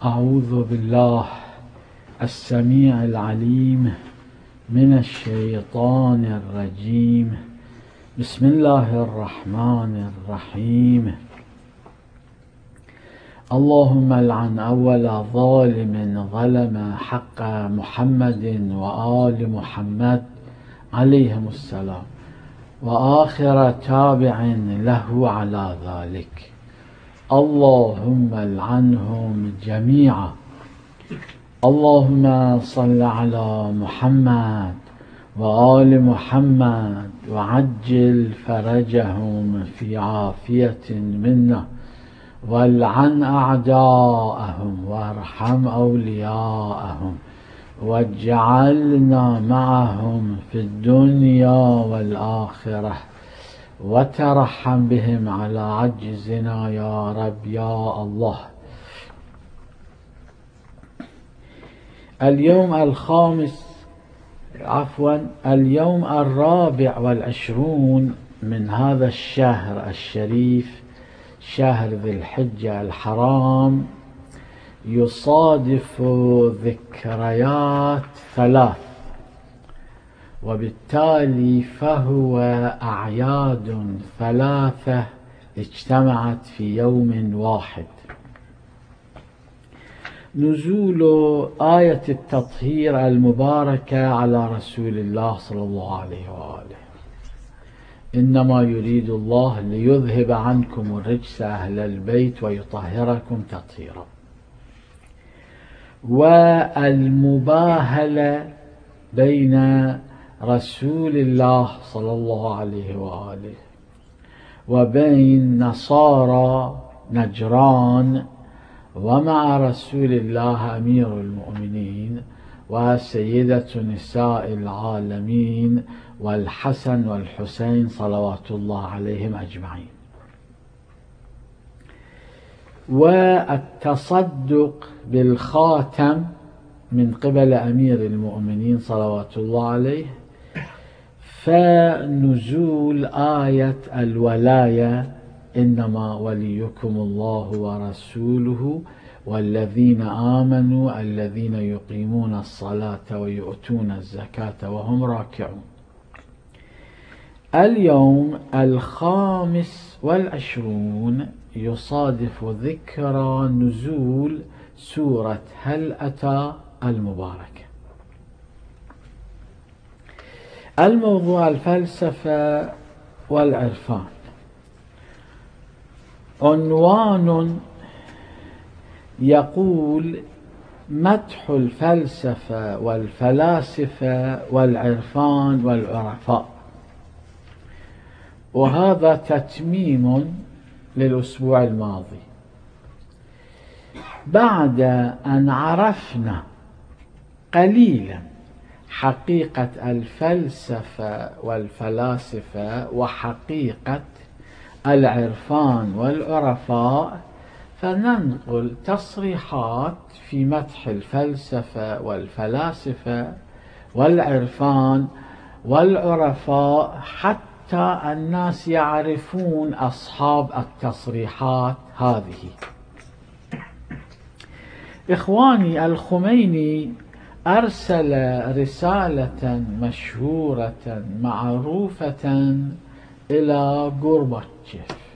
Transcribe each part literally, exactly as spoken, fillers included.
أعوذ بالله السميع العليم من الشيطان الرجيم. بسم الله الرحمن الرحيم. اللهم العن أول ظالم ظلم حق محمد وآل محمد عليهم السلام، وآخر تابع له على ذلك. اللهم العنهم جميعا. اللهم صل على محمد وآل محمد وعجل فرجهم في عافية منا، والعن أعداءهم وارحم أولياءهم، واجعلنا معهم في الدنيا والآخرة، وترحم بهم على عجزنا يا رب يا الله. اليوم الخامس عفوا اليوم الرابع والعشرون من هذا الشهر الشريف، شهر ذي الحجة الحرام، يصادف ذكريات ثلاث، وبالتالي فهو أعياد ثلاثة اجتمعت في يوم واحد. نزول آية التطهير المباركة على رسول الله صلى الله عليه وآله: إنما يريد الله ليذهب عنكم الرجس أهل البيت ويطهركم تطهيرا. والمباهلة بين رسول الله صلى الله عليه وآله وبين نصارى نجران، ومع رسول الله أمير المؤمنين وسيدة نساء العالمين والحسن والحسين صلوات الله عليهم أجمعين. والتصدق بالخاتم من قبل أمير المؤمنين صلوات الله عليه، فنزول آية الولاية: إنما وليكم الله ورسوله والذين آمنوا الذين يقيمون الصلاة ويؤتون الزكاة وهم راكعون. اليوم الخامس والعشرون يصادف ذكرى نزول سورة هل أتى المباركة. الموضوع الفلسفة والعرفان. عنوان يقول: مدح الفلسفة والفلاسفة والعرفان والعرفاء. وهذا تتميم للأسبوع الماضي. بعد أن عرفنا قليلا حقيقة الفلسفة والفلاسفة وحقيقة العرفان والعرفاء، فننقل تصريحات في مدح الفلسفة والفلاسفة والعرفان والعرفاء حتى الناس يعرفون أصحاب التصريحات هذه. إخواني، الخميني أرسل رسالة مشهورة معروفة إلى غورباتشوف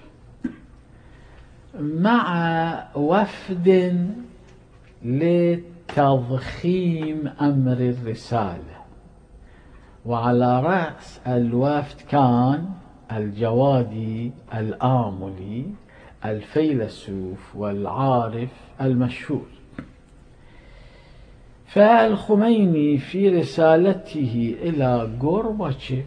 مع وفد لتضخيم أمر الرسالة، وعلى رأس الوفد كان الجوادي الآملي الفيلسوف والعارف المشهور. فالخميني في رسالته إلى غورباتشوف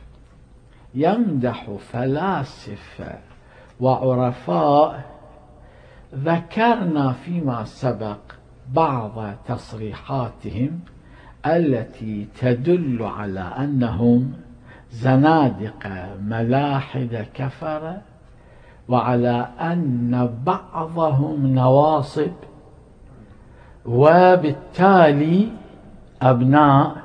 يمدح فلاسفة وعرفاء ذكرنا فيما سبق بعض تصريحاتهم التي تدل على أنهم زنادقة ملاحدة كفرة، وعلى أن بعضهم نواصب، وبالتالي أبناء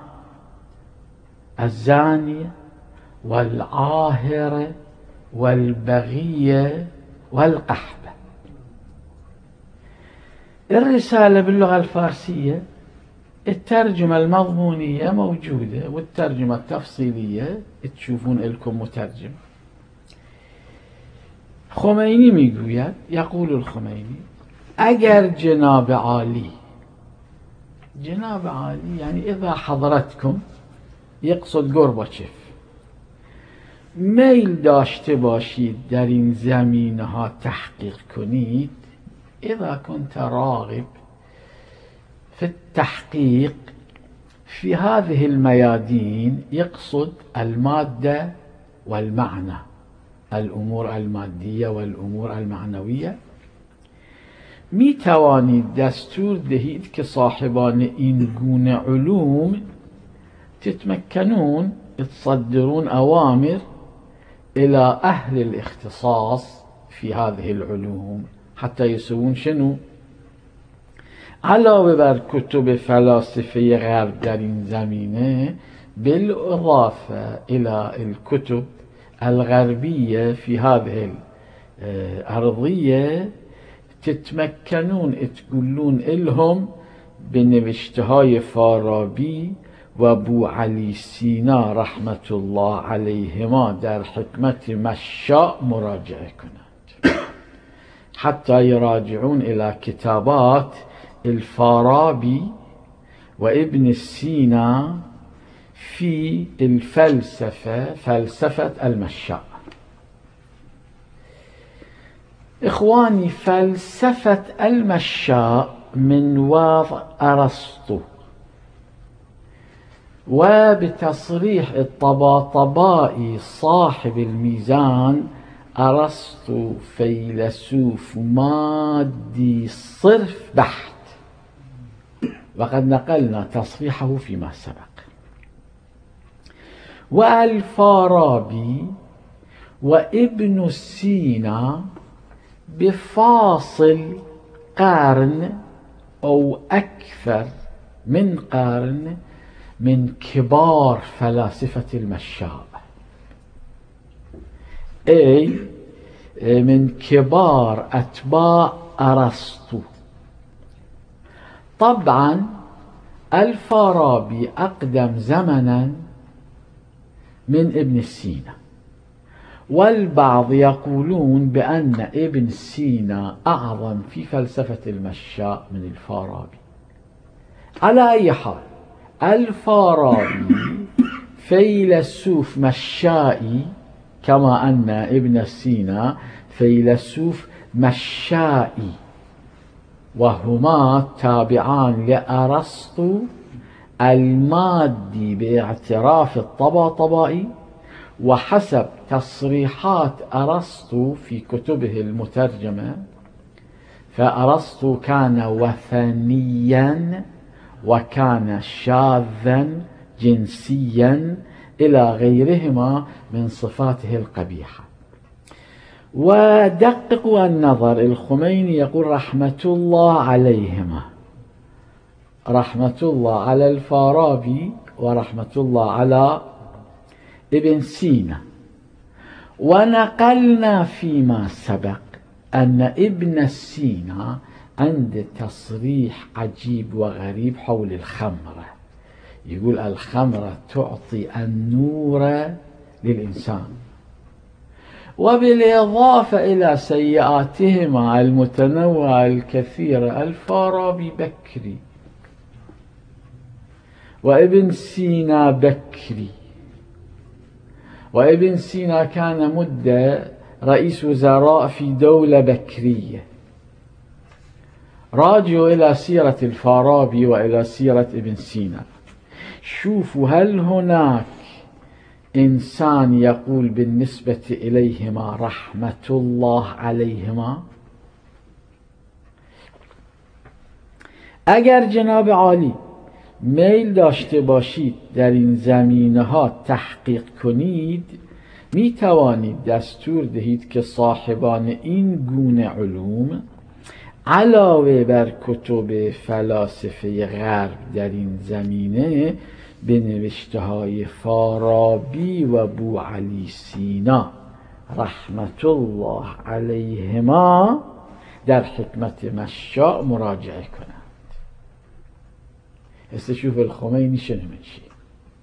الزانية والعاهرة والبغية والقحبة. الرسالة باللغة الفارسية الترجمة المضمونية موجودة، والترجمة التفصيلية تشوفون لكم مترجم. خميني ميقول يقول الخميني أجر جناب عالي، جناب عالي يعني إذا حضرتكم، يقصد غورباتشوف، میل داشته باشید در این زمینه‌ها تحقیق کنید، إذا كنت راغب في التحقيق في هذه الميادين، يقصد المادة والمعنى، الأمور المادية والأمور المعنوية، می توانید دستور دهید که صاحبان این گونه علوم تتمكنون تصدرون أوامر إلى أهل الاختصاص في هذه العلوم حتى يسوون شنو؟ علاوه بر کتب فلاسفه غرب در این زمینه، بالإضافة إلى الكتب الغربية في هذه الأرضية، تتمكنون تقولون إلهم بنوشتهای فارابی و بو علی سینا رحمة الله عليهما در حكمة مشاء مراجعة کنند، حتى يراجعون إلى كتابات الفارابي وابن سينا في الفلسفة، فلسفة المشاء. إخواني، فلسفة المشاء من وضع أرسطو، وبتصريح الطباطبائي صاحب الميزان، أرسطو فيلسوف مادي صرف بحت، وقد نقلنا تصريحه فيما سبق. والفارابي وابن سينا بفاصل قرن أو أكثر من قرن من كبار فلاسفة المشاء، أي من كبار أتباع أرسطو. طبعا الفارابي أقدم زمنا من ابن سينا، والبعض يقولون بأن ابن سينا أعظم في فلسفة المشاء من الفارابي. على أي حال، الفارابي فيلسوف مشائي كما أن ابن سينا فيلسوف مشائي، وهما تابعان لأرسطو المادي باعتراف الطباطبائي. وحسب تصريحات أرسطو في كتبه المترجمة، فأرسطو كان وثنيا وكان شاذا جنسيا إلى غيرهما من صفاته القبيحة. ودققوا النظر، الخميني يقول رحمة الله عليهما، رحمة الله على الفارابي ورحمة الله على ابن سينا. ونقلنا فيما سبق أن ابن سينا عند تصريح عجيب وغريب حول الخمرة، يقول الخمرة تعطي النور للإنسان. وبالإضافة إلى سيئاتهما المتنوعة الكثيرة، الفارابي بكري وابن سينا بكري، وابن سينا كان مدة رئيس وزراء في دولة بكرية. راجعوا إلى سيرة الفارابي وإلى سيرة ابن سينا، شوفوا هل هناك إنسان يقول بالنسبة إليهما رحمة الله عليهما؟ اگر جناب عالی میل داشته باشید در این زمینه ها تحقیق کنید، می توانید دستور دهید که صاحبان این گونه علوم علاوه بر کتب فلاسفه غرب در این زمینه، به نوشته های فارابی و بو علی سینا رحمت الله علیهما در حکمت مشاء مراجعه کنند. استشوف الخميني شنو من شيء.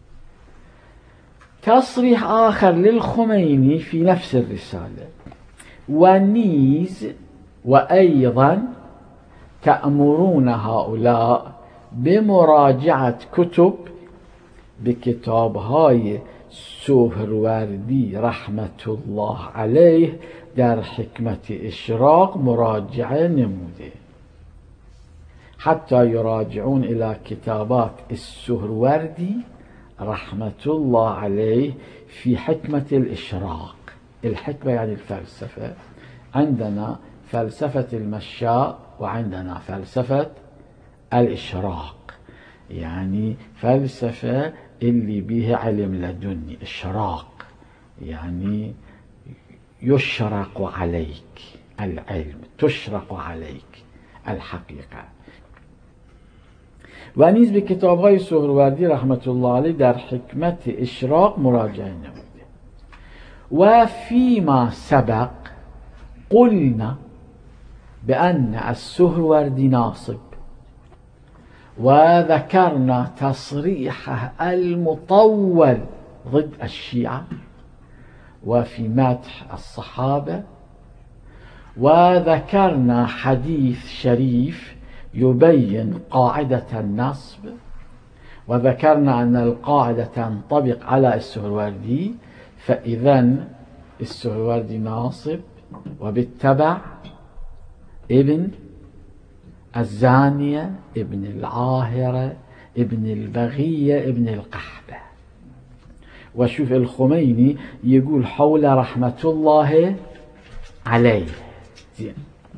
تصريح آخر للخميني في نفس الرسالة: ونيز وأيضا تأمرون هؤلاء بمراجعة كتب بكتابهای سهروردی رحمت الله علیه در حکمت اشراق مراجعه نموده، حتى يراجعون إلى كتابات السهروردي رحمة الله عليه في حكمة الإشراق. الحكمة يعني الفلسفة، عندنا فلسفة المشاء وعندنا فلسفة الإشراق، يعني فلسفة اللي بيها علم لدني. إشراق يعني يشرق عليك العلم، تشرق عليك الحقيقة. و نیز به کتاب‌های سهروردی رحمت الله علیه در حکمت اشراق مراجعه نموده. و فيما سبق قلنا بأن السهروردي ناصب، وذكرنا تصريحه المطول ضد الشيعة وفي مدح الصحابة، وذكرنا حديث شريف يبين قاعدة النصب، وذكرنا أن القاعدة تنطبق على السهروردي، فإذن السهروردي ناصب، وبالتبع ابن الزانية، ابن العاهرة، ابن البغية، ابن القحبة. وشوف الخميني يقول حول رحمة الله عليه. زين.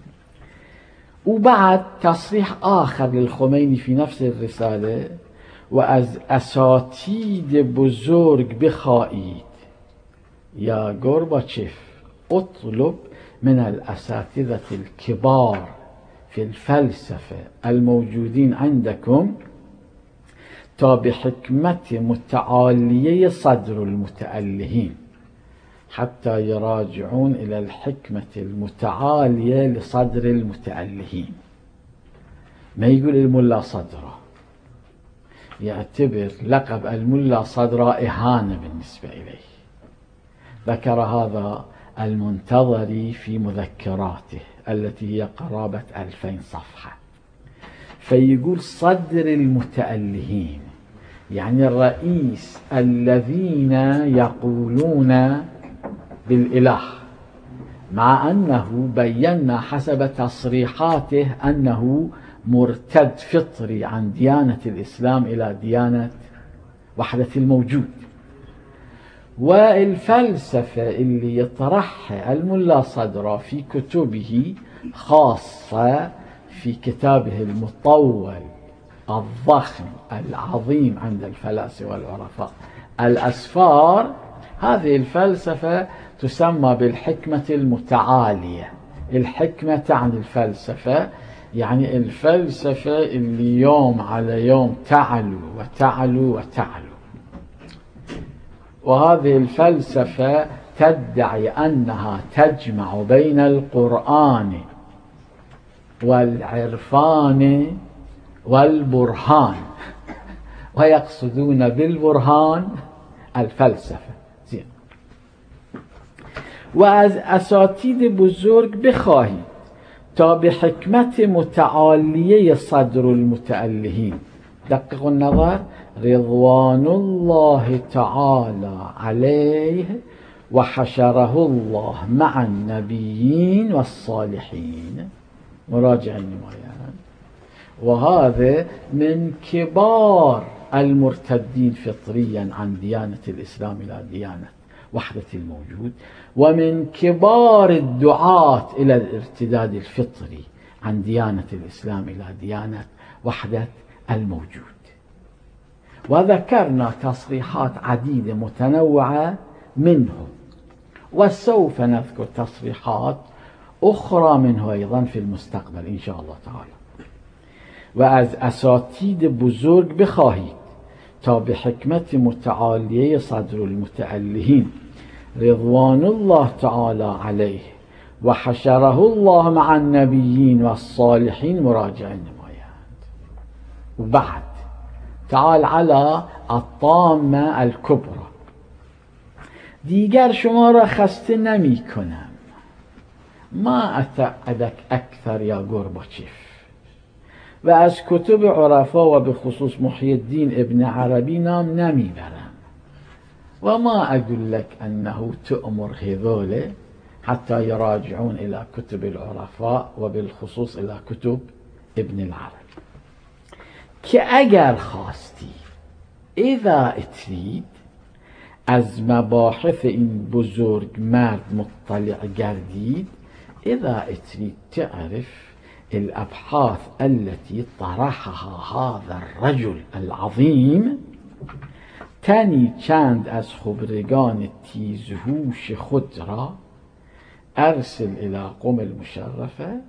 وبعد تصريح آخر للخميني في نفس الرسالة: وأز أساتید بزرگ بخواهید يا غورباتشيف اطلب من الأساتذة الكبار في الفلسفة الموجودين عندكم تا بحكمة متعالية صدر المتألهين حتى يراجعون إلى الحكمة المتعالية لصدر المتألهين. ما يقول الملا صدرة، يعتبر لقب الملا صدرة إهانة بالنسبة إليه. ذكر هذا المنتظري في مذكراته التي هي قرابة ألفين صفحة. فيقول صدر المتألهين يعني الرئيس الذين يقولون بالإله، مع أنه بينا حسب تصريحاته أنه مرتد فطري عن ديانة الإسلام إلى ديانة وحدة الموجود. والفلسفة اللي يطرحها الملا صدرة في كتبه، خاصة في كتابه المطول الضخم العظيم عند الفلاسفة والعرفاء الأسفار، هذه الفلسفة تسمى بالحكمة المتعالية. الحكمة تعني الفلسفة، يعني الفلسفة اللي يوم على يوم تعلو وتعلو وتعلو. وهذه الفلسفة تدعي أنها تجمع بين القرآن والعرفان والبرهان، ويقصدون بالبرهان الفلسفة. زين. و از اساتید بزرگ بخواهید تا به حکمت متعالیه صدر المتألهین، دقیق النظر، رضوان الله تعالى عليه وحشره الله مع النبيين والصالحين، مراجع النمايان. وهذا من كبار المرتدين فطريا عن ديانة الإسلام إلى ديانة وحدة الموجود، ومن كبار الدعاة إلى الارتداد الفطري عن ديانة الإسلام إلى ديانة وحدة الموجود. وذكرنا تصريحات عديدة متنوعة منه، وسوف نذكر تصريحات أخرى منه أيضا في المستقبل إن شاء الله تعالى. و از اساتید بزرگ بخواهید تا به حکمت متعالیه صدر المتألهین رضوان الله تعالی علیه و حشره الله مع النبیین و الصالحین مراجعه نمایند. و بعد تعال علی الطامه الکبرى، دیگر شما را خسته نمی کنم. ما اتعدک اکثر یا گرباچف، و از کتب عرفا و به خصوص محی الدین ابن عربی نام نمیبرم. و ما ادلک انه تؤمر هذول حتی یراجعون الى کتب العرفا و بالخصوص الى کتب ابن العربی، که اگر خواستی اذا اترید از مباحث این بزرگ مرد مطلع گردید، اذا اترید تعرف الابحاث التي طرحها هذا الرجل العظیم، تنی چند از خبرگان تیزهوش خود را ارسل الى قم المشرفه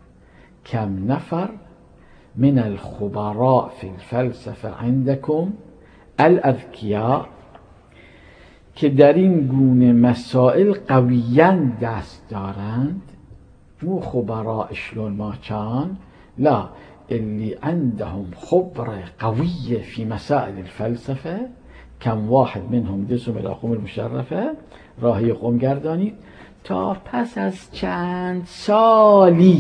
كم نفر من الخبراء في الفلسفه عندكم الاذكياء، که در این گونه مسائل قویاً دست دارند. مو خبراء شلون ما كان، لا، اللي عندهم خبرة قوية في مسائل الفلسفة. كم واحد منهم دسم الى قم المشرفه، راهی قم گردانید تا پس از چند سالی،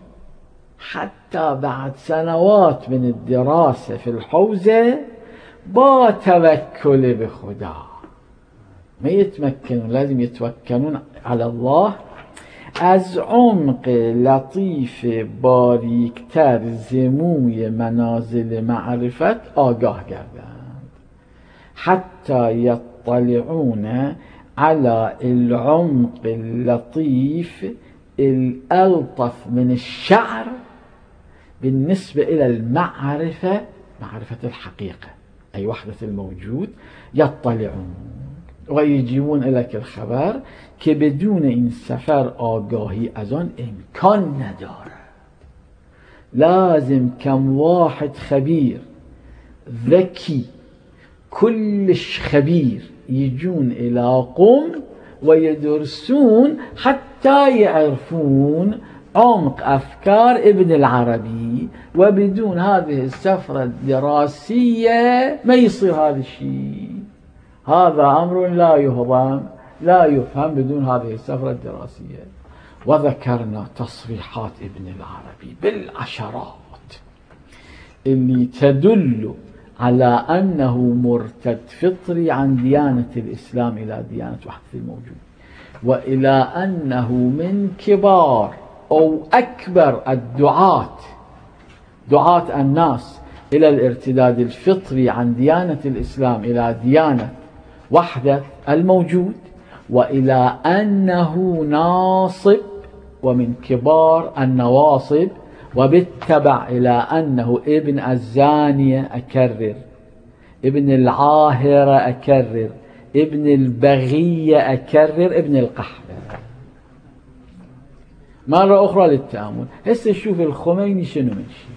حتی بعد سنوات من الدراسة في الحوزة، با توکل به خدا. ما يتمكنون، لازم يتوكلون على الله، از عمق لطیف باریکتر زموی منازل معرفت آگاه گردند، حتی یطلعون على العمق اللطيف الألطف من الشعر بالنسبة إلى المعرفة، معرفة الحقيقة أي وحدة الموجود. يطلعون ويجيبون إليك الخبر که بدون این سفر آگاهی از آن امکان نداره. لازم كم واحد خبير ذكي كلش خبير يجون إلى قم ويدرسون حتى يعرفون عمق أفكار ابن العربي، وبدون هذه السفرة الدراسية ما يصير هذا الشيء. هذا أمر لا يهضم لا يفهم بدون هذه السفرة الدراسية. وذكرنا تصريحات ابن العربي بالعشرات اللي تدل على أنه مرتد فطري عن ديانة الإسلام إلى ديانة وحدة الموجود، وإلى أنه من كبار أو أكبر الدعاة دعاة الناس إلى الارتداد الفطري عن ديانة الإسلام إلى ديانة وحدة الموجود، وإلى أنه ناصب ومن كبار النواصب، وبالتبع إلى أنه ابن الزانية أكرر، ابن العاهرة أكرر، ابن البغية أكرر، ابن القحبة. مرة أخرى للتأمل. هسه شوف الخمینی شنو میشه.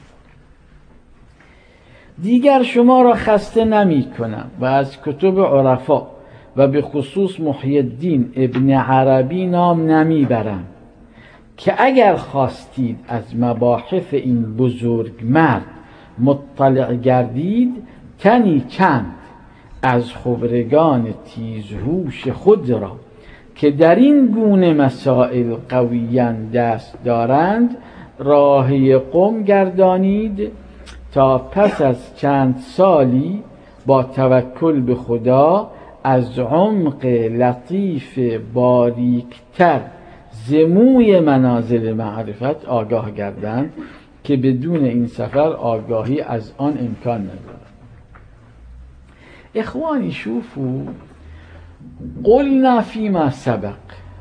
دیگر شما را خسته نمی کنم و از کتب عرفا و به خصوص محی الدین ابن عربی نام نمی برم، که اگر خواستید از مباحث این بزرگ مرد مطلع گردید، تنی چند از خبرگان تیزهوش خود را که در این گونه مسائل قویاً دست دارند راهی قم گردانید، تا پس از چند سالی با توکل به خدا از عمق لطیف باریکتر زموی منازل معرفت آگاه گردند که بدون این سفر آگاهی از آن امکان ندارد. اخواني شوفوا، قلنا فيما سبق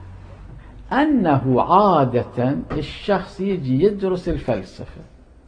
أنه عادة الشخص يجي يدرس الفلسفة،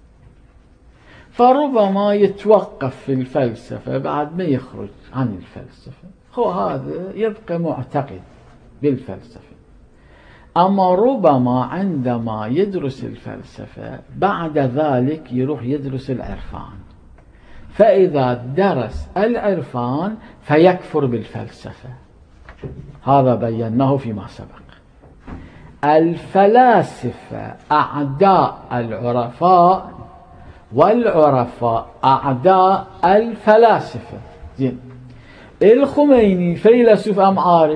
فربما يتوقف في الفلسفة بعد ما يخرج عن الفلسفة، هو هذا يبقى معتقد بالفلسفة. أما ربما عندما يدرس الفلسفة بعد ذلك يروح يدرس العرفان، فإذا درس العرفان فيكفر بالفلسفة. هذا بيناه فيما سبق. الفلاسفة أعداء العرفاء والعرفاء أعداء الفلاسفة. زين، الخميني فيلسوف أم عارف؟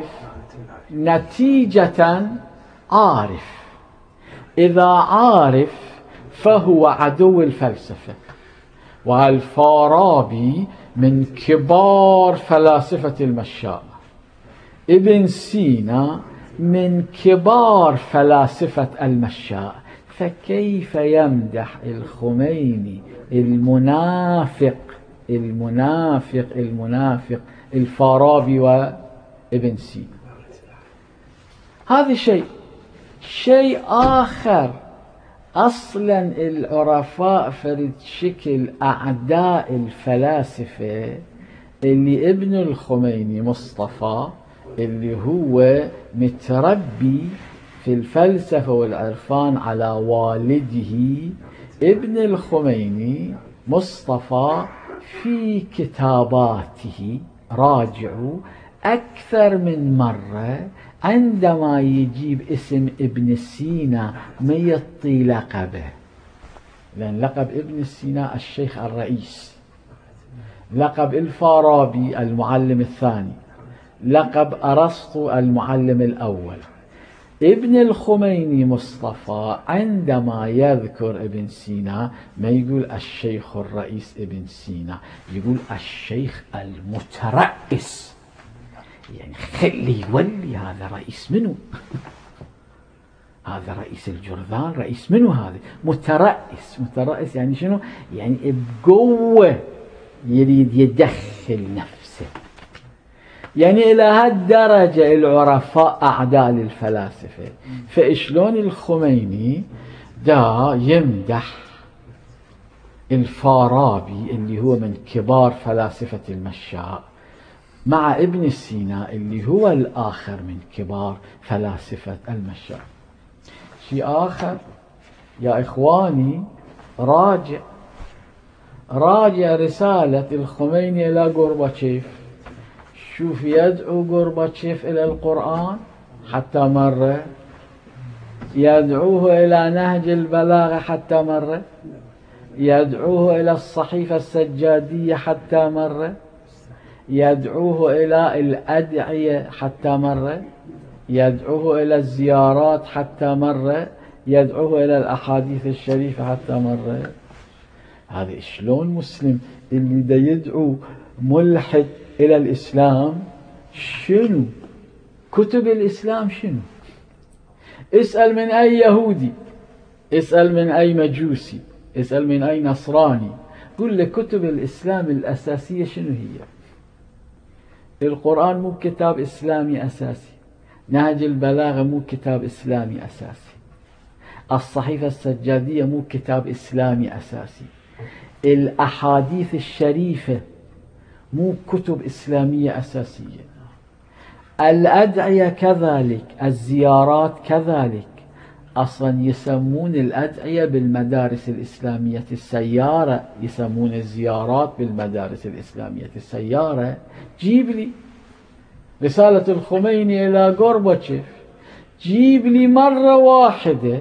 نتيجة عارف. إذا عارف فهو عدو الفلسفة. والفارابي من كبار فلاسفة المشاء، ابن سينا من كبار فلاسفة المشاء، فكيف يمدح الخميني المنافق المنافق المنافق الفارابي وابن سينا؟ هذا شيء. شيء آخر، أصلا العرفاء فرد شكل أعداء الفلاسفة اللي ابن الخميني مصطفى اللي هو متربي في الفلسفة والعرفان على والده ابن الخميني مصطفى، في كتاباته راجعوا أكثر من مرة عندما يجيب اسم ابن سينا ما يعطي لقبه، لأن لقب ابن سينا الشيخ الرئيس، لقب الفارابي المعلم الثاني، لقب أرسطو المعلم الأول. ابن الخميني مصطفى عندما يذكر ابن سينا ما يقول الشيخ الرئيس ابن سينا، يقول الشيخ المترأس، يعني خلي يولي هذا رئيس منه هذا رئيس الجرذان، رئيس منه هذا مترأس. مترأس يعني شنو؟ يعني بقوة يريد يدخل نفسه. يعني إلى هالدرجة العرفاء أعداء للفلاسفة. فإشلون الخميني دا يمدح الفارابي اللي هو من كبار فلاسفة المشاء مع ابن سينا اللي هو الآخر من كبار فلاسفة المشاء؟ شيء آخر يا إخواني، راجع راجع رسالة الخميني إلى غورباتشيف. شوف يدعو غورباتشيف إلى القرآن حتى مرة، يدعوه إلى نهج البلاغة حتى مرة، يدعوه إلى الصحيفة السجادية حتى مرة، يدعوه إلى الأدعية حتى مرة، يدعوه إلى الزيارات حتى مرة، يدعوه إلى الأحاديث الشريفة حتى مرة. هذا شلون مسلم اللي دا يدعو ملحد إلى الإسلام؟ شنو كتب الإسلام؟ شنو؟ اسأل من أي يهودي، اسأل من أي مجوسي، اسأل من أي نصراني، قل لك كتب الإسلام الأساسية شنو هي؟ القرآن مو كتاب إسلامي أساسي، نهج البلاغة مو كتاب إسلامي أساسي، الصحيفة السجادية مو كتاب إسلامي أساسي، الأحاديث الشريفة مو كتب إسلامية أساسية، الأدعية كذلك، الزيارات كذلك. أصلا يسمون الأدعية بالمدارس الإسلامية السيارة، يسمون الزيارات بالمدارس الإسلامية السيارة. جيب لي رسالة الخميني إلى غورباتشيف، جيب لي مرة واحدة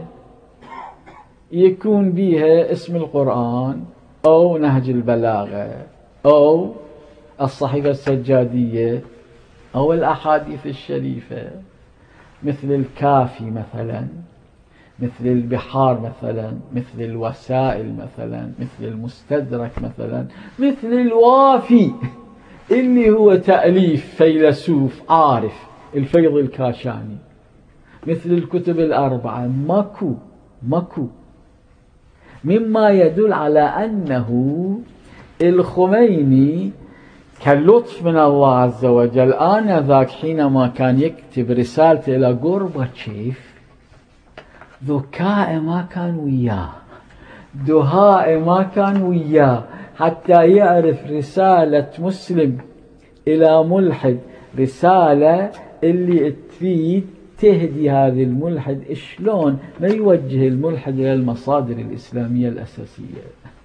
يكون بها اسم القرآن أو نهج البلاغة أو الصحيفة السجادية أو الأحاديث الشريفة، مثل الكافي مثلا، مثل البحار مثلا، مثل الوسائل مثلا، مثل المستدرك مثلا، مثل الوافي اللي هو تأليف فيلسوف عارف الفيض الكاشاني، مثل الكتب الأربعة. ماكو ماكو مما يدل على أنه الخميني كاللطف من الله عز وجل آنذاك حينما كان يكتب رسالته إلى غورباتشيف، ذكاء ما كان وياه، دهاء ما كان وياه، حتى يعرف رسالة مسلم إلى ملحد، رسالة اللي تفيد تهدي هذا الملحد، شلون ما يوجه الملحد إلى المصادر الإسلامية الأساسية.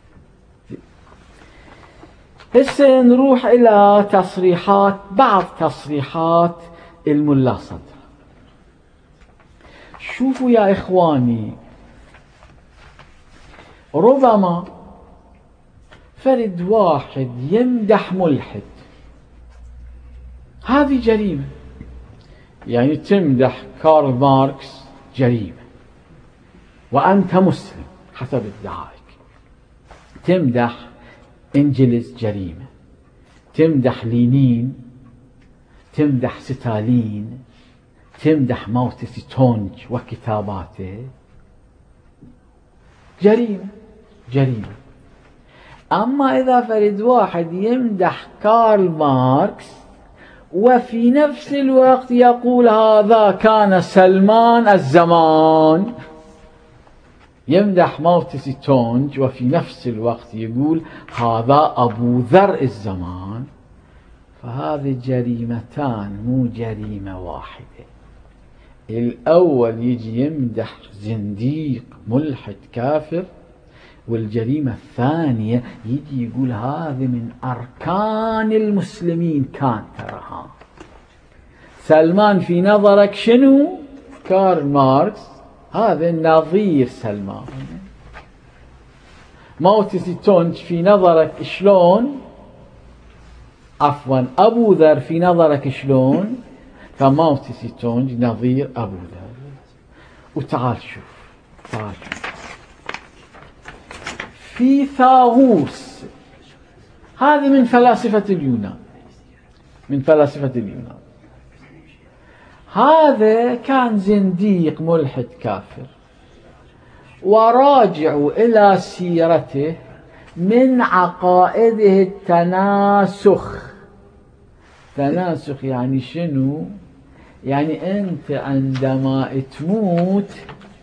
هسه نروح إلى تصريحات، بعض تصريحات الملا صدر. شوفوا يا إخواني، ربما فرد واحد يمدح ملحد، هذه جريمة. يعني تمدح كارل ماركس جريمة وأنت مسلم حسب ادعائك، تمدح إنجلز جريمة، تمدح لينين، تمدح ستالين، تمدح ماو تسي تونج وكتاباته، جريمة جريمة. أما إذا فرد واحد يمدح كارل ماركس وفي نفس الوقت يقول هذا كان سلمان الزمان، يمدح ماو تسي تونج وفي نفس الوقت يقول هذا أبو ذر الزمان، فهذه جريمتان مو جريمة واحدة. الأول يجي يمدح زنديق ملحد كافر، والجريمة الثانية يجي يقول هذه من أركان المسلمين كان ترها. سلمان في نظرك شنو؟ كارل ماركس هذا نظير سلمان. ماو تسي تونج في نظرك شلون؟ عفوا أبو ذر في نظرك شلون؟ فماو تسي تونج نظير أبو ذر. وتعال شوف، تعال شوف فيثاغورس، هذه من فلاسفة اليونان، من فلاسفة اليونان. هذا كان زنديق ملحد كافر، وراجعوا إلى سيرته من عقائده التناسخ. تناسخ يعني شنو؟ يعني أنت عندما تموت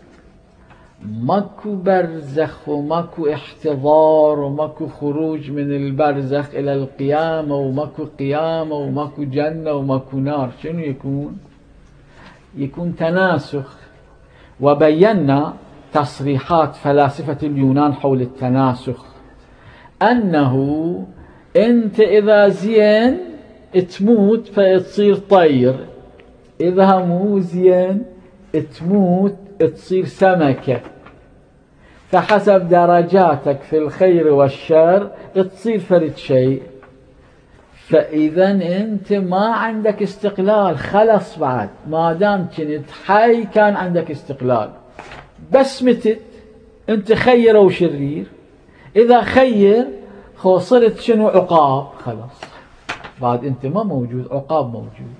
ماكو برزخ وماكو احتضار وماكو خروج من البرزخ إلى القيامة، وماكو قيامة وماكو جنة وماكو نار. شنو يكون؟ يكون تناسخ. وبينا تصريحات فلاسفة اليونان حول التناسخ، أنه أنت إذا زين تموت فتصير طير، إذا مو زين تموت تصير سمكة، فحسب درجاتك في الخير والشر تصير فرد شيء. فإذا أنت ما عندك استقلال، خلص بعد ما دام كنت حي كان عندك استقلال، بس متت أنت خير وشرير. إذا خير خو صرت شنو؟ عقاب، خلص بعد أنت ما موجود، عقاب موجود.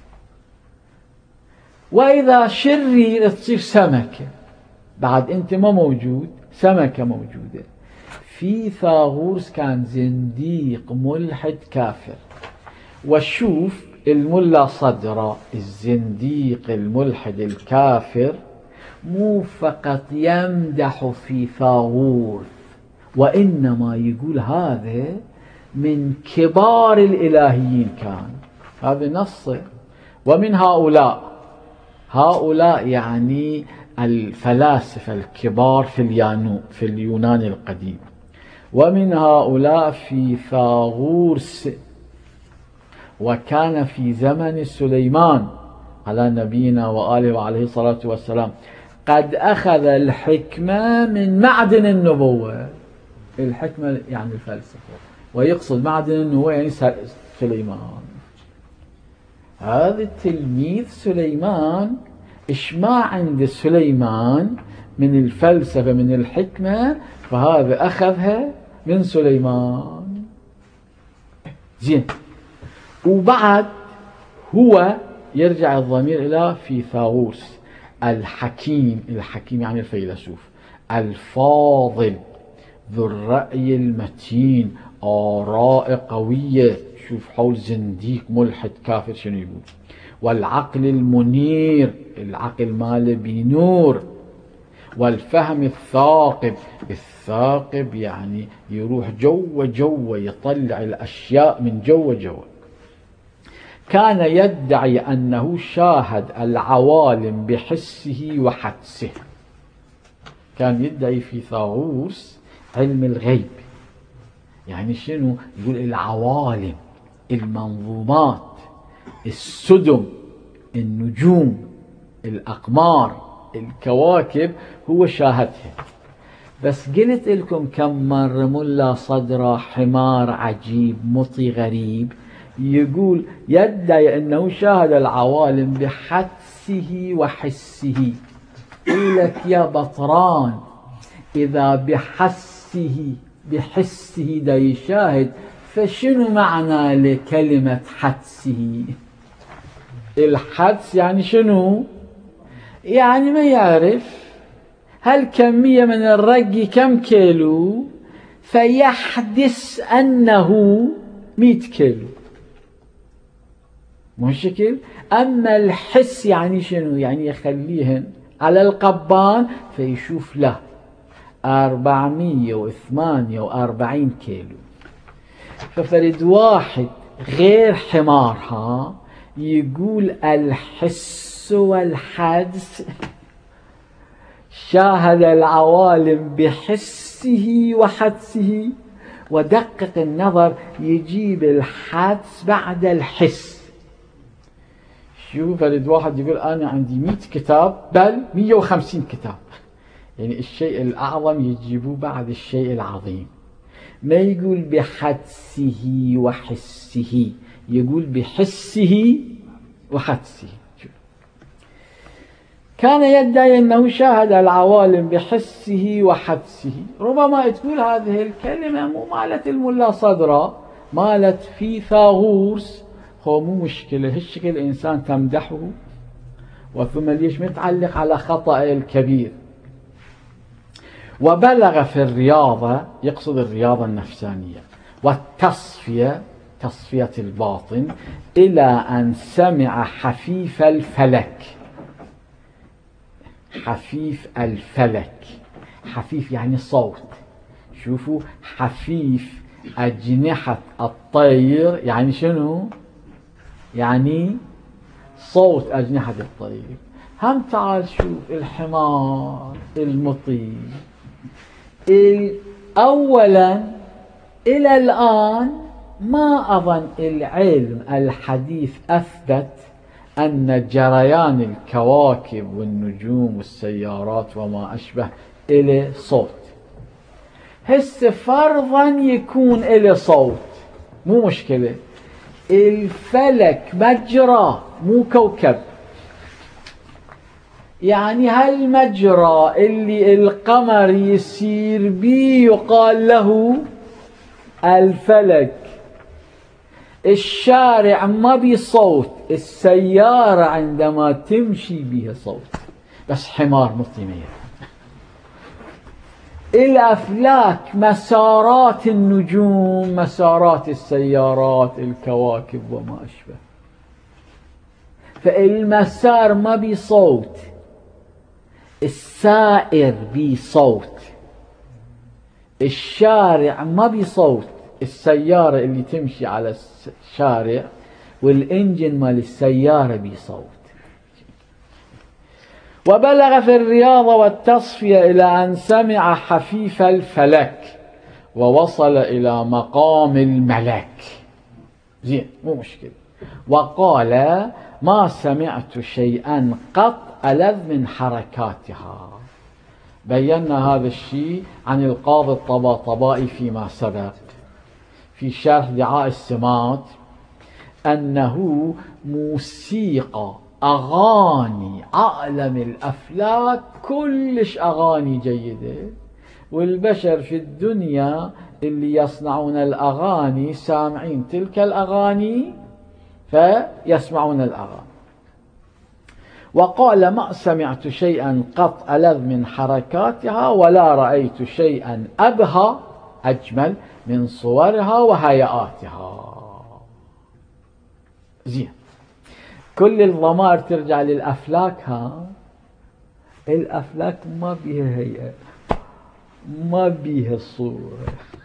وإذا شرير تصير سمكة، بعد أنت ما موجود، سمكة موجودة. فيثاغورس كان زنديق ملحد كافر. وشوف الملا صدرة الزنديق الملحد الكافر مو فقط يمدح فيثاغورس، وإنما يقول هذا من كبار الإلهيين كان، هذا نصه. ومن هؤلاء، هؤلاء يعني الفلاسفة الكبار في اليانو في اليونان القديم. ومن هؤلاء فيثاغورس، وكان في زمن سليمان على نبينا وآله وعليه الصلاة والسلام قد أخذ الحكمة من معدن النبوة. الحكمة يعني الفلسفة، ويقصد معدن النبوة يعني سليمان. هذا التلميذ سليمان، إيش ما عند سليمان من الفلسفة من الحكمة، فهذا أخذها من سليمان. زين. وبعد هو يرجع الضمير إلى فيثاغورس الحكيم. الحكيم يعني الفيلسوف الفاضل ذو الرأي المتين، آراء قوية. شوف حول زنديق ملحد كافر شنو يقول. والعقل المنير، العقل ماله بنور. والفهم الثاقب، الثاقب يعني يروح جوا جوا يطلع الأشياء من جوا جوا. كان يدعي أنه شاهد العوالم بحسه وحدسه. كان يدعي فيثاغورس علم الغيب. يعني شنو؟ يقول العوالم، المنظومات، السدم، النجوم، الأقمار، الكواكب هو شاهدها. بس قلت لكم كم مرة ملا صدرة حمار عجيب مطي غريب يقول يدعي أنه شاهد العوالم بحدسه وحسه. يقول لك يا بطران إذا بحسه بحسه دا يشاهد فشنو معنى لكلمة حدسه؟ الحدس يعني شنو؟ يعني ما يعرف هالكمية من الرق كم كيلو فيحدث أنه مئة كيلو، مو شكل. أما الحس يعني شنو؟ يعني يخليهن على القبان فيشوف له أربعمية وثمانية وأربعين كيلو. ففرد واحد غير حمارها يقول الحس والحدس شاهد العوالم بحسه وحدسه، ودقق النظر يجيب الحدس بعد الحس. شوف فرد واحد يقول أنا عندي مئة كتاب بل مئة وخمسين كتاب، يعني الشيء الأعظم يجيبوه بعد الشيء العظيم. ما يقول بحدسه وحسه، يقول بحسه وحدسه. كان يدعي أنه شاهد العوالم بحسه وحدسه. ربما تقول هذه الكلمة مو مالت الملا صدرة، مالت في ثاغورس. هو مو مشكلة، هالشكل الإنسان تمدحه وثم ليش متعلق على خطأ الكبير. وبلغ في الرياضة، يقصد الرياضة النفسانية والتصفية، تصفية الباطن، إلى أن سمع حفيف الفلك. حفيف الفلك، حفيف يعني صوت. شوفوا حفيف أجنحة الطير يعني شنو؟ يعني صوت أجنحة الطير. هم تعال شوف الحمار المطي. أولا إلى الآن ما أظن العلم الحديث أثبت أن جريان الكواكب والنجوم والسيارات وما أشبه إلى صوت. هسه فرضا يكون إلى صوت مو مشكلة. الفلك مجرى مو كوكب، يعني هالمجرى اللي القمر يسير بيه يقال له الفلك. الشارع ما بي صوت، السيارة عندما تمشي بها صوت، بس حمار مطيمية. الأفلاك مسارات النجوم، مسارات السيارات، الكواكب وما أشبه. فالمسار ما بي صوت، السائر بي صوت. الشارع ما بي صوت، السيارة اللي تمشي على الشارع والإنجن مال السيارة بي صوت. وبلغ في الرياضة والتصفية إلى أن سمع حفيف الفلك ووصل إلى مقام الملك. زين مو مشكلة. وقال ما سمعت شيئا قط ألذ من حركاتها. بينا هذا الشيء عن القاضي الطباطبائي فيما سبق في شرح دعاء السمات، أنه موسيقى أغاني عالم الأفلاك كلش أغاني جيدة، والبشر في الدنيا اللي يصنعون الأغاني سامعين تلك الأغاني فيسمعون الأغاني. وقال ما سمعت شيئا قط ألذ من حركاتها ولا رأيت شيئا أبهى أجمل من صورها وهيئاتها. زين، كل الضمائر ترجع للأفلاك. ها الأفلاك ما بيها هيئة، ما بيها صورة،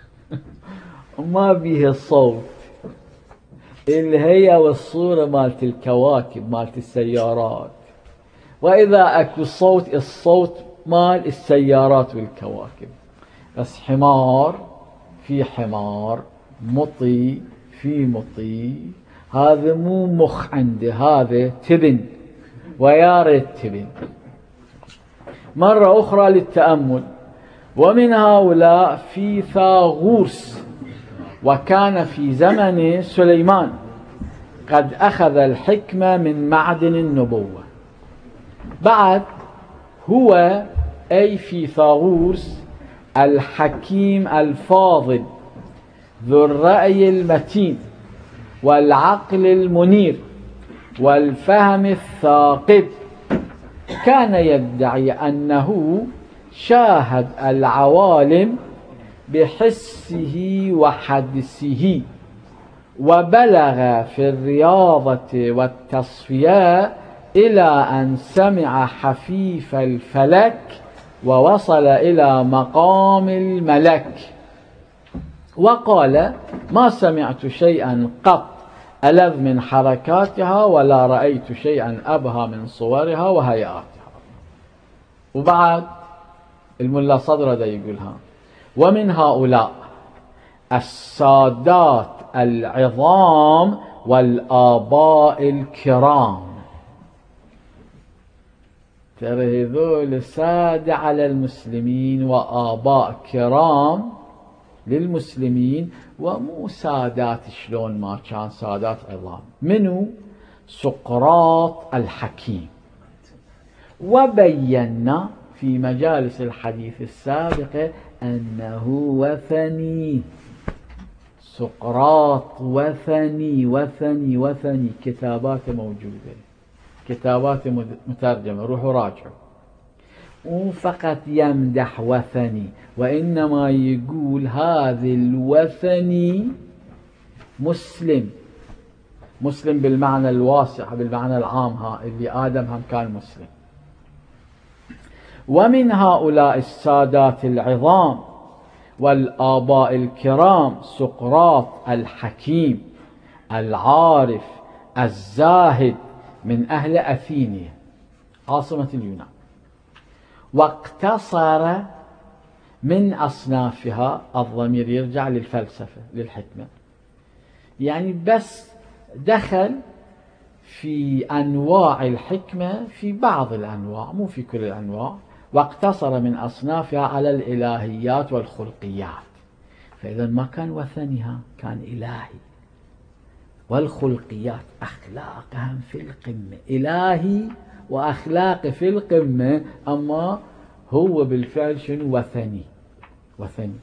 ما بيها صوت. الهيئة والصورة مالت الكواكب مالت السيارات، وإذا أكو صوت الصوت مال السيارات والكواكب. بس حمار في حمار، مطي في مطي، هذا مو مخ عنده، هذا تبن ويا ريت تبن. مرة أخرى للتأمل. ومن هؤلاء فيثاغورس، وكان في زمن سليمان، قد أخذ الحكمة من معدن النبوة. بعد هو أي فيثاغورس الحكيم الفاضل ذو الرأي المتين والعقل المنير والفهم الثاقب، كان يدعي أنه شاهد العوالم بحسه وحدسه، وبلغ في الرياضة والتصفية إلى أن سمع حفيف الفلك ووصل إلى مقام الملك، وقال: ما سمعت شيئا قط ألذ من حركاتها، ولا رأيت شيئا أبهى من صورها وهيئاتها. وبعد الملا صدر ده يقولها: ومن هؤلاء السادات العظام والآباء الكرام. ترى هذول سادة على المسلمين وآباء كرام للمسلمين، ومو سادات شلون ما كان سادات عظام. منو؟ سقراط الحكيم. وبينا في مجالس الحديث السابقة أنه وثني. سقراط وثني وثني وثني، كتابات موجودة، كتابات مترجمة، روحوا راجعوا. وفقط يمدح وثني، وإنما يقول هذا الوثني مسلم، مسلم بالمعنى الواسع، بالمعنى العام، ها اللي آدم هم كان مسلم. ومن هؤلاء السادات العظام والآباء الكرام سقراط الحكيم العارف الزاهد من أهل أثينيا عاصمة اليونان، واقتصر من أصنافها، الضمير يرجع للفلسفة للحكمة، يعني بس دخل في أنواع الحكمة، في بعض الأنواع مو في كل الأنواع، واقتصر من أصنافها على الإلهيات والخلقيات. فإذا ما كان وثنها، كان إلهي. والخلقيات أخلاقهم في القمة، إلهي وأخلاق في القمة، أما هو بالفعل شنو؟ وثني. وثني.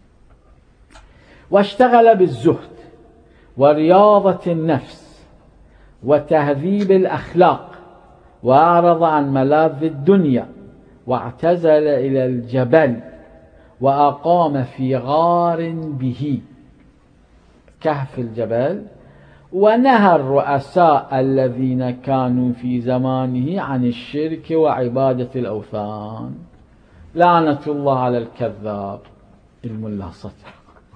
واشتغل بالزهد ورياضة النفس وتهذيب الأخلاق، وأعرض عن ملاذ الدنيا، واعتزل إلى الجبل، وأقام في غار به، كهف الجبل، ونهى الرؤساء الذين كانوا في زمانه عن الشرك وعبادة الأوثان. لعنة الله على الكذاب الملا صدر.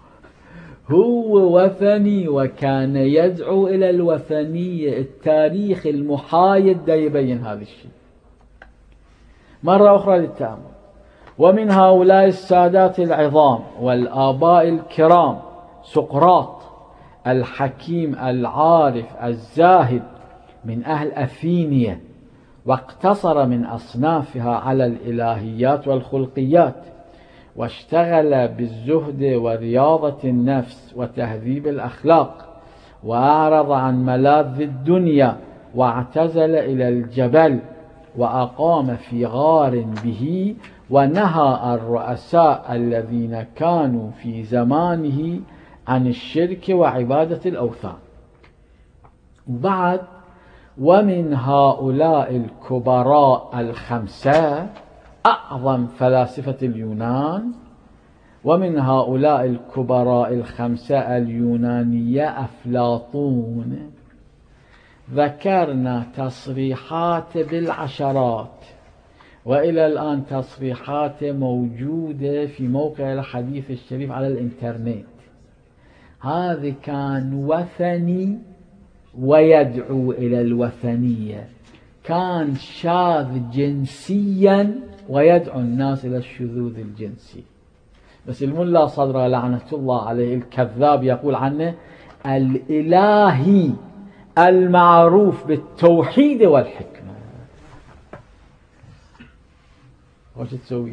هو وثني وكان يدعو إلى الوثنية. التاريخ المحايد دا يبين هذا الشيء. مرة أخرى للتأمل. ومن هؤلاء السادات العظام والآباء الكرام سقراط الحكيم العارف الزاهد من أهل أثينيا، واقتصر من أصنافها على الإلهيات والخلقيات، واشتغل بالزهد ورياضة النفس وتهذيب الأخلاق، وأعرض عن ملاذ الدنيا، واعتزل إلى الجبل، وأقام في غار به، ونهى الرؤساء الذين كانوا في زمانه عن الشرك وعبادة الأوثان. وبعد ومن هؤلاء الكبراء الخمسة أعظم فلاسفة اليونان، ومن هؤلاء الكبراء الخمسة اليونانية أفلاطون. ذكرنا تصريحات بالعشرات، وإلى الآن تصريحات موجودة في موقع الحديث الشريف على الإنترنت. هذا كان وثني ويدعو إلى الوثنية، كان شاذ جنسيا ويدعو الناس إلى الشذوذ الجنسي. بس الملا صدر لعنة الله عليه الكذاب يقول عنه الإلهي المعروف بالتوحيد والحكمة. وش تسوي؟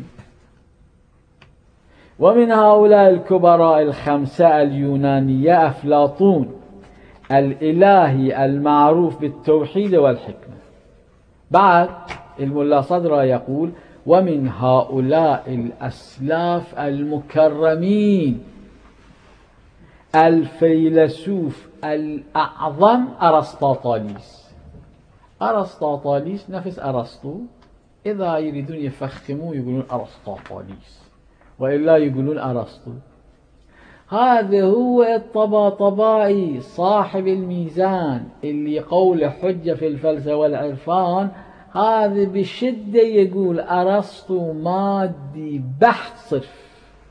ومن هؤلاء الكبراء الخمسة اليونانية أفلاطون الإلهي المعروف بالتوحيد والحكمة. بعد الملا صدرة يقول ومن هؤلاء الأسلاف المكرمين الفيلسوف الأعظم أرسطاطاليس. أرسطاطاليس نفس أرسطو، إذا يريدون يفخموا يقولون أرسطاطاليس وإلا يقولون أرسطو. هذا هو الطباطبائي صاحب الميزان اللي قول حجة في الفلسفة والعرفان، هذا بشدة يقول أرسطو مادي بحت صرف.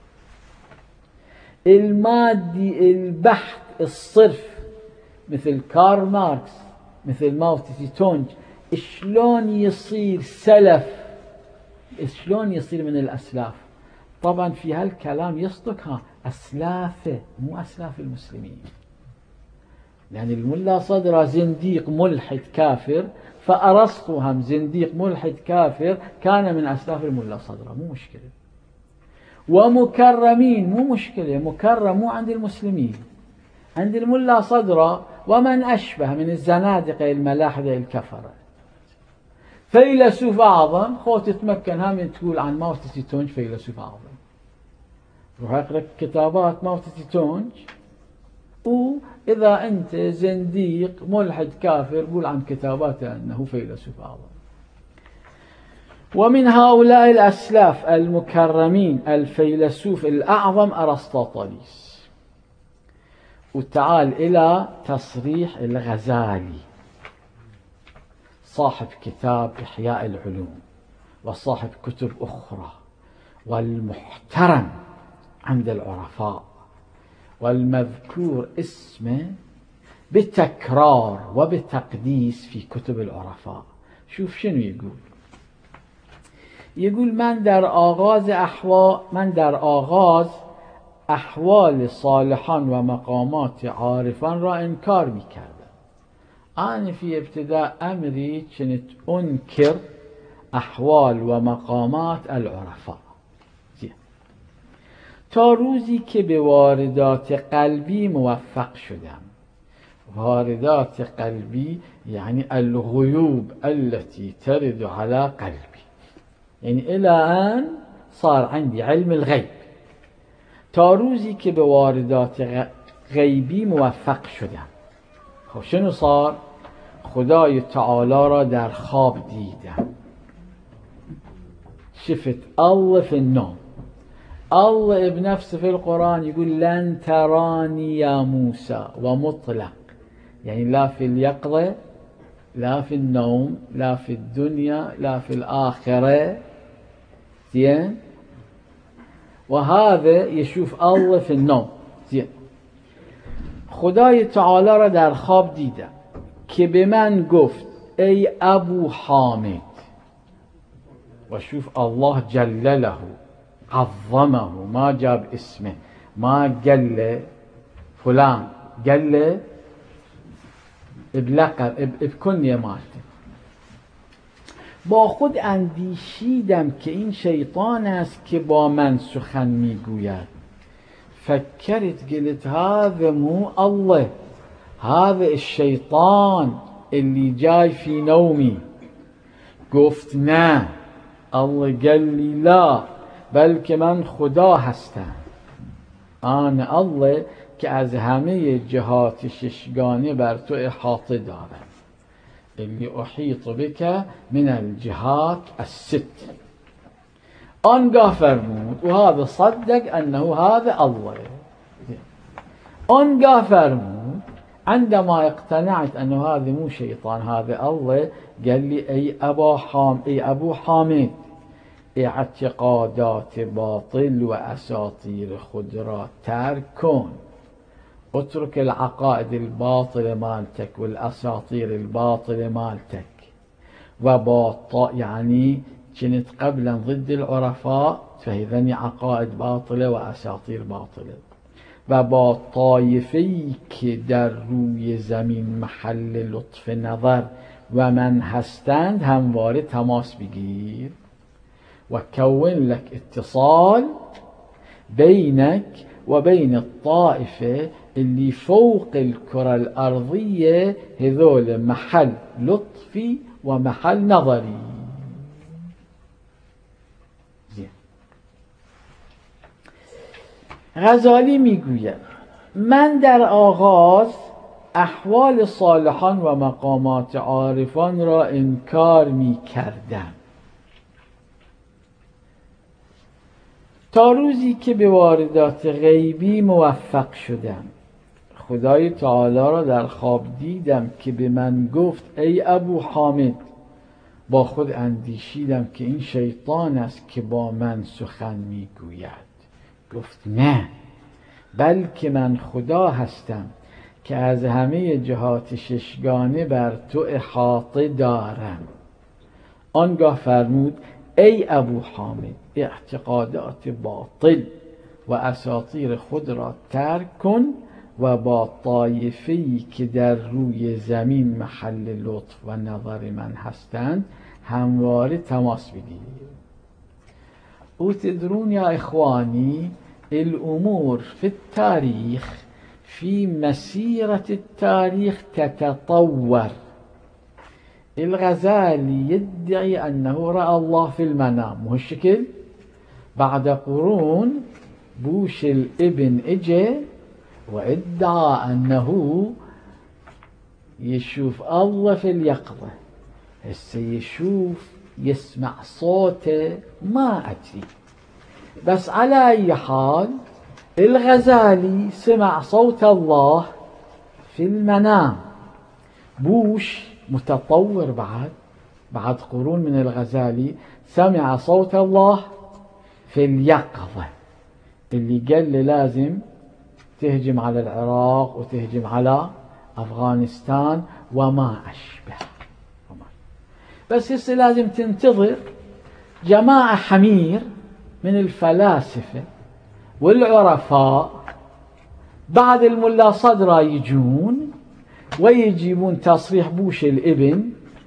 المادي البحت الصرف مثل كارل ماركس مثل ماو تسي تونج، شلون يصير سلف، شلون يصير من الأسلاف. طبعا في هالكلام يصدق ها أسلافه مو أسلاف المسلمين، يعني الملا صدرة زنديق ملحد كافر، فأرسطو هم زنديق ملحد كافر كان من أسلاف الملا صدرة، مو مشكلة. ومكرمين مو مشكلة، مكرم مو عند المسلمين، عند الملا صدرة ومن أشبه من الزنادقة الملاحدة الكفرة. فيلسوف أعظم خو تتمكن هم تقول عن ماو تسي تونج فيلسوف أعظم، روح اقرأ كتابات ماو تسي تونج، وإذا أنت زنديق ملحد كافر قول عن كتاباته أنه فيلسوف أعظم. ومن هؤلاء الأسلاف المكرمين الفيلسوف الأعظم أرسطاطاليس. وتعال إلى تصريح الغزالي صاحب كتاب إحياء العلوم وصاحب كتب أخرى والمحترم عند العرفاء والمذكور اسمه بتكرار وبتقديس في كتب العرفاء. شوف شنو يقول. يقول من در آغاز أحوال من در آغاز أحوال صالحان و مقامات عارفان را انکار میکردم. أنا في ابتداء أمري كنت أنكر أحوال و مقامات العرفاء تا روزی که به واردات قلبی موفق شدم. واردات قلبي يعني الغيوب التي ترد على قلبي، يعني إلى أن صار عندي علم الغيب. تا روزی که به واردات غیبی موفق شدم. خب شنو صار؟ خدای تعالی را در خواب دیدم، شفت الله في النوم. الله بنفسه في القرآن يقول لن تراني يا موسى، ومطلق يعني لا في اليقظة لا في النوم لا في الدنيا لا في الآخرة. زين، وهذا يشوف الله في النوم. زين، خدای تعالی را در خواب دیدم که به من گفت ای ابو حامد، و شوف الله جل له عظمه، ما جاب اسمه، ما قال فلان، قال بلقب بکنیه مالته. با خود اندیشیدم که این شیطان است که با من سخن میگوید. فکرت قلت هذا مو الله، هذا الشيطان اللي جاي في نومي. گفت نه، الله قال لي لا، بلکه من خدا هستم. آن الله که از همه جهات ششگانه بر تو احاطه دارد. اللي احیط بك من الجهات الست. آنگاه فرمود، و هذا صدق انه هذا الله. آنگاه فرمود عندما اقتنعت انه هذا مو شيطان هذا الله، قال لي اي ابا حام اي ابو حامد، اعتقادات باطل و اساطیر خود را ترک کن. اترك العقائد الباطل مالتك والاساطير الباطل مالتك. و با يعني كنت قبلا ضد العرفاء، فهذني عقائد باطلة واساطير باطلة. و با طایفه‌ای که در روی زمین محل لطف نظر و من هستند همواره تماس بگیر. وكون لك اتصال بينك وبين الطائفة اللي فوق الكرة الأرضية، هذول محل لطفي ومحل نظري. زين. غزالی میگوید من در آغاز احوال صالحان و مقامات عارفان را انکار می کردم تا روزی که به واردات غیبی موفق شدم. خدای تعالی را در خواب دیدم که به من گفت ای ابو حامد. با خود اندیشیدم که این شیطان است که با من سخن می گوید. گفت نه، بلکه من خدا هستم که از همه جهات ششگانه بر تو احاطه دارم. آنگاه فرمود ای ابو حامد، اعتقادات باطل و اساطیر خود را ترک کن و با طایفه‌ای که در روی زمین محل لطف و نظر من هستند همواره تماس بگیر. وتدرون يا إخواني الأمور في التاريخ في مسيرة التاريخ تتطور. الغزالي يدعي أنه رأى الله في المنام، مو الشكل؟ بعد قرون بوش الابن اجى وادعى أنه يشوف الله في اليقظة. هسه يشوف يسمع صوته ما أدري، بس على أي حال الغزالي سمع صوت الله في المنام. بوش متطور بعد بعد قرون من الغزالي سمع صوت الله في اليقظة، اللي قال له لازم تهجم على العراق وتهجم على أفغانستان وما أشبه. بس هسه لازم تنتظر جماعة حمير من الفلاسفة والعرفاء بعد الملا صدرا يجون ويجيبون تصريح بوش الابن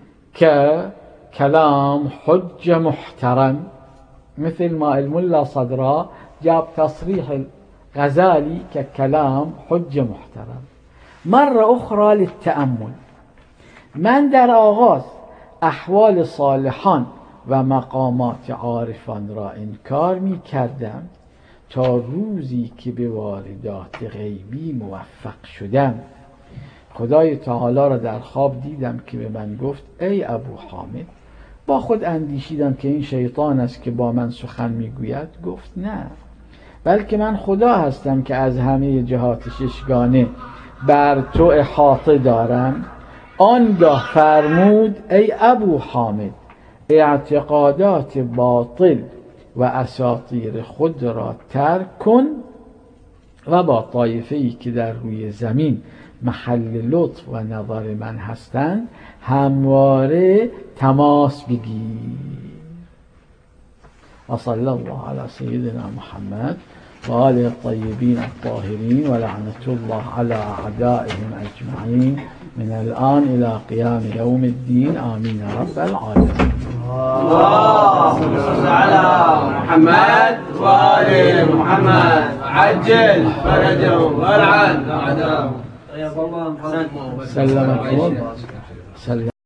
ككلام حجة محترم، مثل ما الملا صدرا جاب تصريح الغزالي ككلام حجة محترم. مرة أخرى للتأمل، من در آغاز احوال صالحان و مقامات عارفان را انکار می کردم تا روزی که به واردات غیبی موفق شدم. خدای تعالی را در خواب دیدم که به من گفت ای ابو حامد. با خود اندیشیدم که این شیطان است که با من سخن می گوید. گفت نه، بلکه من خدا هستم که از همه جهات ششگانه بر تو احاطه دارم. آنگاه فرمود ای ابو حامد، اعتقادات باطل و اساطیر خود را ترک کن و با طایفه‌ای که در روی زمین محل لطف و نظر من هستند همواره تماس بگیر. و صلی الله علی سیدنا محمد و آله الطیبین الطاهرین و لعنت الله علی اعدائهم اجمعین من الآن إلى قيام يوم الدين آمين رب العالمين. اللهم صل على محمد وآل محمد عجل فرجهم والعن أعداءهم. سلمكم.